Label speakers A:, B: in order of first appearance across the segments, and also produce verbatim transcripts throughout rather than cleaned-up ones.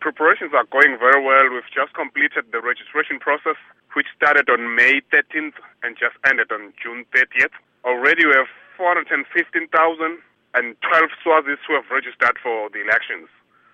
A: Preparations are going very well. We've just completed the registration process, which started on May thirteenth and just ended on June thirtieth. Already we have four hundred fifteen thousand twelve Swazis who have registered for the elections.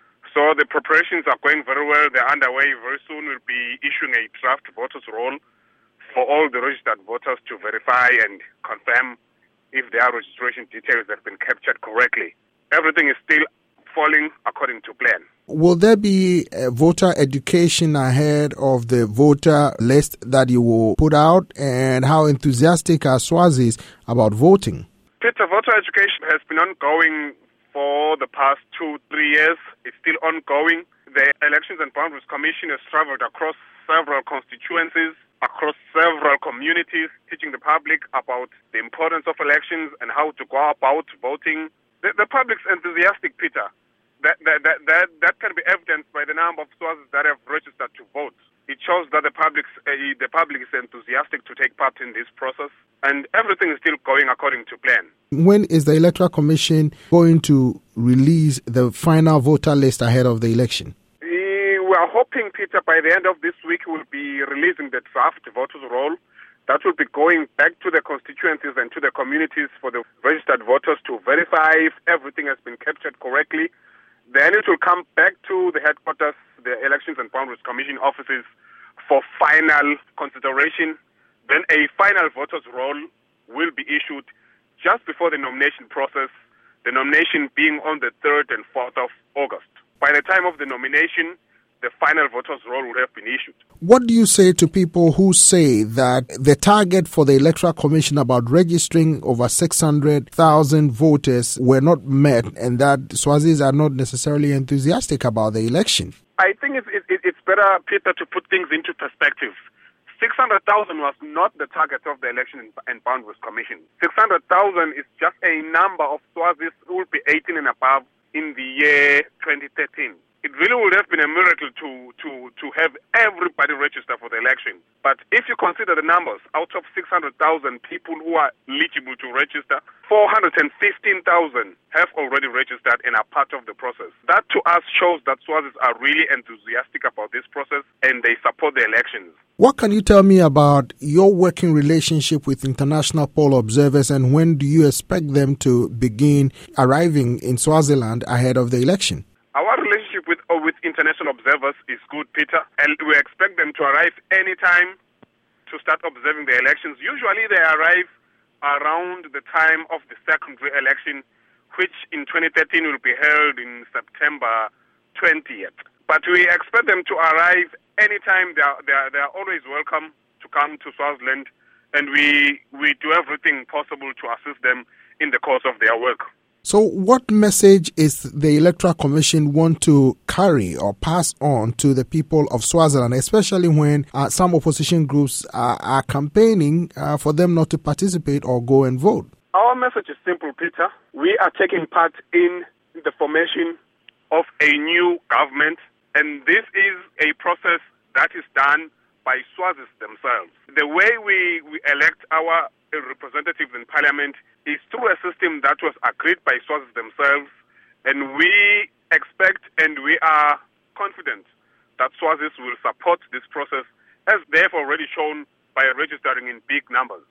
A: So the preparations are going very well. They're underway. Very soon we'll be issuing a draft voters roll for all the registered voters to verify and confirm if their registration details have been captured correctly. Everything is still falling according to plan.
B: Will there be a voter education ahead of the voter list that you will put out, and how enthusiastic are Swazis about voting?
A: Peter, voter education has been ongoing for the past two, three years. It's still ongoing. The Elections and Boundaries Commission has traveled across several constituencies, across several communities, teaching the public about the importance of elections and how to go about voting. The, the public's enthusiastic, Peter. That, that, that, that, that can be evidenced by the number of Swazis that have registered to vote. It shows that the, public's, uh, the public is enthusiastic to take part in this process, and everything is still going according to plan.
B: When is the Electoral Commission going to release the final voter list ahead of the election?
A: We are hoping, Peter, by the end of this week we'll be releasing the draft voters roll. That will be going back to the constituencies and to the communities for the registered voters to verify if everything has been captured correctly. Then it will come back to the headquarters, the Elections and Boundaries Commission offices, for final consideration. Then a final voters roll will be issued just before the nomination process, the nomination being on the third and fourth of August. By the time of the nomination, the final voters roll would have been issued.
B: What do you say to people who say that the target for the Electoral Commission about registering over six hundred thousand voters were not met, and that Swazis are not necessarily enthusiastic about the election?
A: I think it's, it, it's better, Peter, to put things into perspective. six hundred thousand was not the target of the Election and Boundaries Commission. six hundred thousand is just a number of Swazis who will be eighteen and above in the year twenty thirteen. It really would have been a miracle to, to, to have everybody register for the election. But if you consider the numbers, out of six hundred thousand people who are eligible to register, four hundred fifteen thousand have already registered and are part of the process. That to us shows that Swazis are really enthusiastic about this process and they support the elections.
B: What can you tell me about your working relationship with international poll observers, and when do you expect them to begin arriving in Swaziland ahead of the election?
A: Our relationship with uh, with international observers is good, Peter, and we expect them to arrive anytime to start observing the elections. Usually they arrive around the time of the secondary election, which in twenty thirteen will be held in September twentieth. But we expect them to arrive anytime. They are, they are, they are always welcome to come to Swaziland, and we, we do everything possible to assist them in the course of their work.
B: So what message is the Electoral Commission want to carry or pass on to the people of Swaziland, especially when uh, some opposition groups are, are campaigning uh, for them not to participate or go and vote?
A: Our message is simple, Peter. We are taking part in the formation of a new government, and this is a process that is done by Swazis themselves. The way we, we elect our representatives in Parliament is through a system that was agreed by Swazis themselves, and we expect and we are confident that Swazis will support this process, as they have already shown by registering in big numbers.